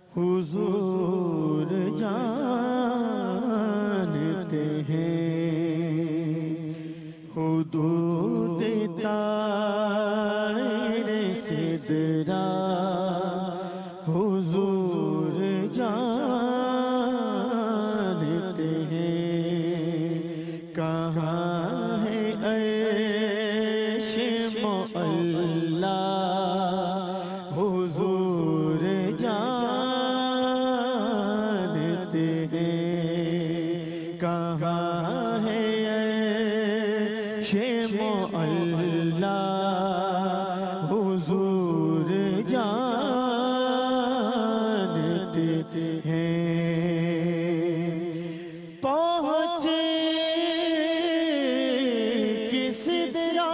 حضور جانتے ہیں حدود طائر سدرا حضور جانتے ہیں کہاں ہے عرش معلا حضور جانتے ہیں کہاں ہے عرش معلا حضور جانتے ہیں پہنچے کس طرح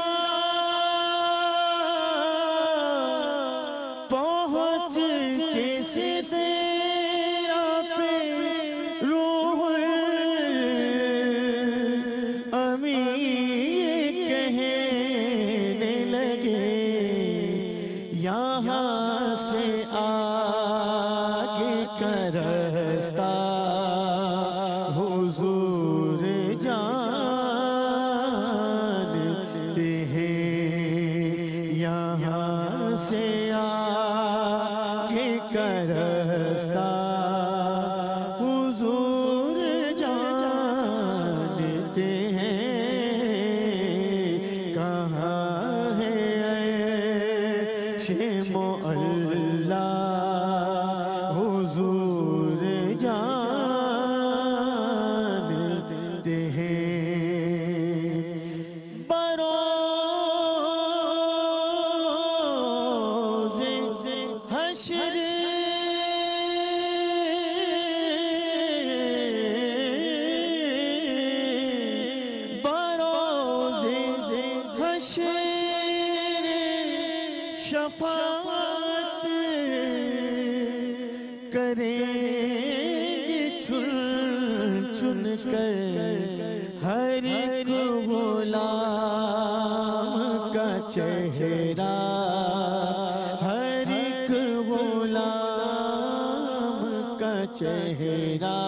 پہنچ کس طرح پہ روح امین کہنے لگے یہاں سے آگے کا راستہ حضور جانتے ہیں یہاں سے آگے کا راستہ حضور جانتے ہیں کہاں ہے عرش معلا حضور جانتے ہیں بروز حشر بروز حشر شفاعت کریں گے چن چن کر ہر ایک غلام کا چہرہ ہر ایک غلام کا چہرہ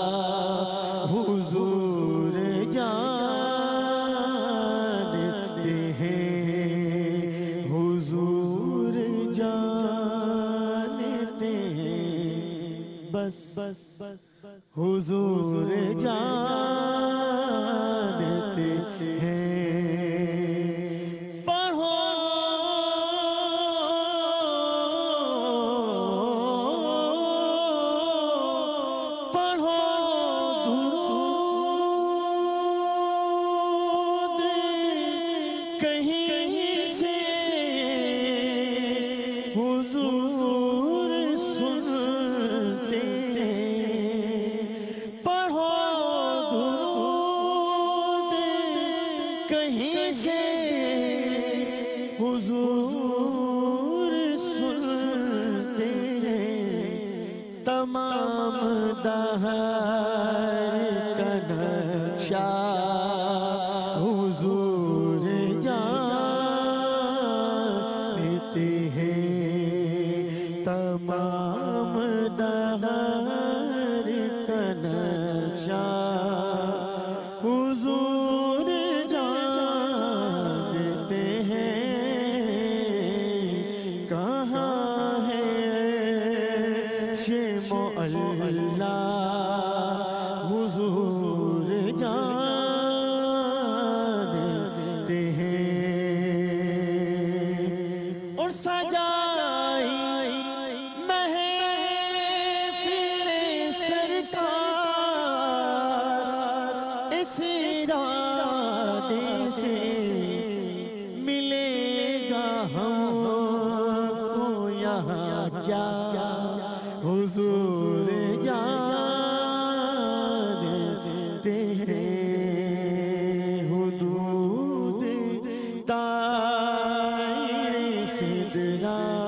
حضور جانتے ہیں حضور جانتے ہیں بس حضور جانتے ہیں پڑھو پڑھو درود کہیں سے حضور سنتے پڑھو درود کہیں سے حضور سنتے تمام دہر کا نقشہ حضور جانتے ہیں تمام دہر کا نقشہ حضور جانتے ہیں کہاں ہے عرش معلا حضور جانتے ہیں اور سجائی محفل سرکار اس ارادے سے ملے گا ہم کو یہاں کیا حضور جانتے ہیں حدود طائر سدرا